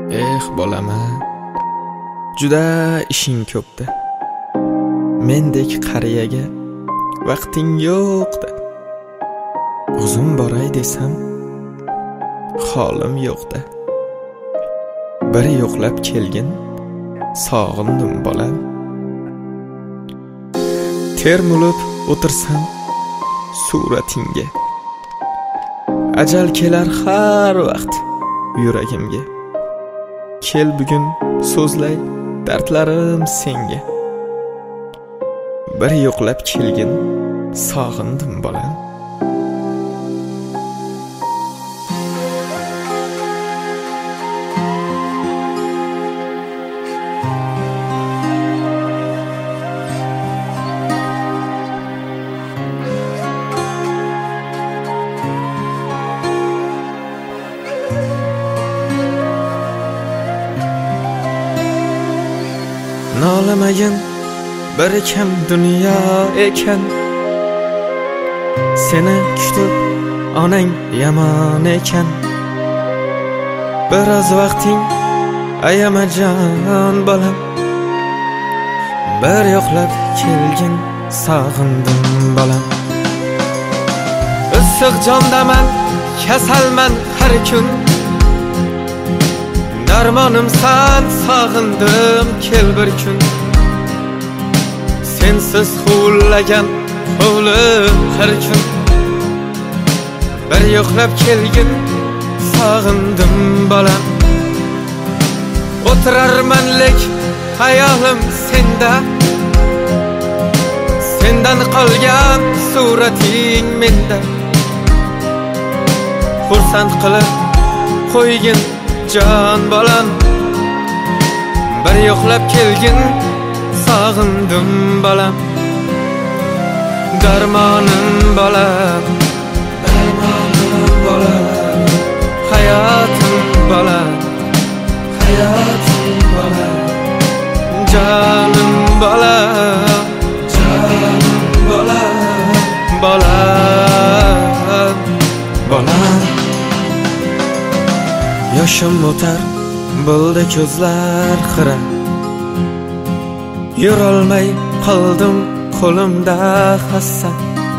Bolama, juda ishing ko'pda. Mendek qariyaga vaqting yo'qda. O'zim boray desam, holim yo'qda. Bir yo'qlab kelgin, sog'indim bolam. Termulib o'tirsam suratingga, ajal kelar har vaqt yuragimga. Kel bugun so'zlay dardlarim senga. Bir yo'qlab kelgin, sog'indim bolam. Nolamayin bir kam dunyo ekan, seni kutib onang yomon ekan. Biroz vaqting ayamajon bolam. Bir yo'qlab kelgin, sog'indim bolam. Issiq jondaman, kasalman har kun. Darmonimsan, sog'indim kel bir kun. Sensiz huvillagan hovli har kun. Bir yo'qlab kelgin, sog'indim bolam. O'tirarmanlik hayolim senda, sendan qolgan surating menda. Xursand qilib qo'ygin jon bolam. Bir yo'qlab kelgin, sog'indim bolam. Darmonim bolam, darmonim bolam. Hayotim bolam, hayotim bolam. Jonim bolam, jonim bolam. Bolam, bolam. Yoshim o'tar, bo'ldi ko'zlar xira. Yurolmay qoldim, qo'limda hassa.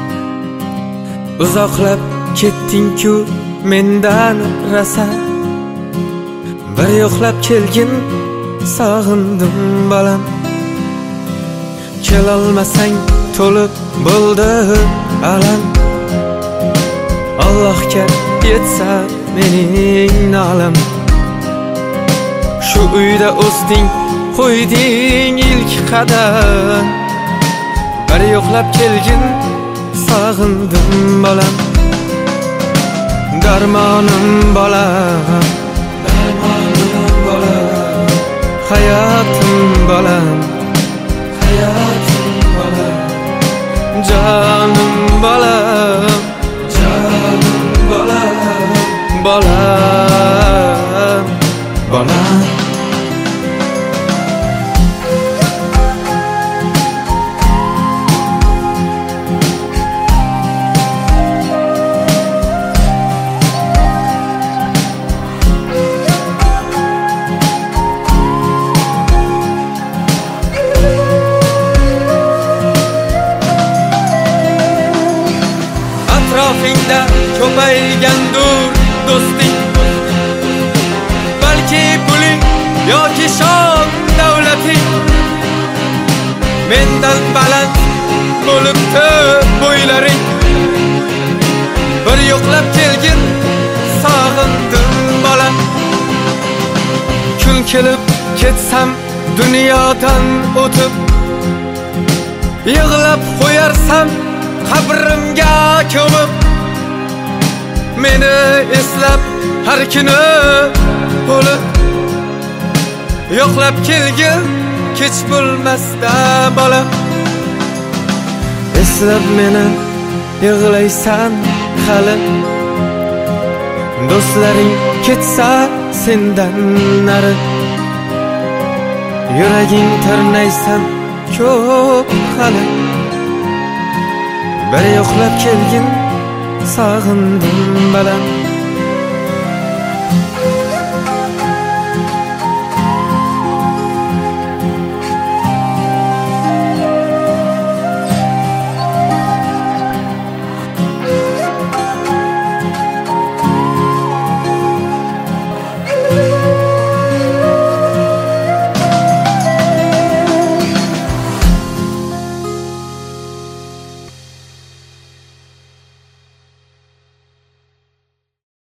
Uzoqlab ketding-ku mendan rasa. Bir yo'qlab kelgin, sog'indim bolam. Kelolmasang to'lib bo'ldi alam. Allohga yetsa mening nolam. Shu uyda o'sding, qo'yding ilk qadam. Bir yo'qlab kelgin, sog'indim bolam. Darmonim bolam, darmonim bolam. Hayotim bolam, hayotim bolam. Jonim bolam, jonim bolam. Bolam, bolam. Atrofingda ko'paygandur do'sting. Balki puling yoki shon davlating. Mendan baland bo'libdi bo'ylaring. Bir yo'qlab kelgin, sog'indim bolam. Kun kelib ketsam dunyodan o'tib, yig'lab qo'yarsam qabrimga ko'mib. Meni eslab har kuni bo'lib, yo'qlab kelgin, kech bo'lmasda bolam. Eslab meni yig'laysan hali. Do'stlaring ketsa sendan nari. Yuraging tirnaysan ko'p hali. Bir yo'qlab kelgin, sog'indim bolam.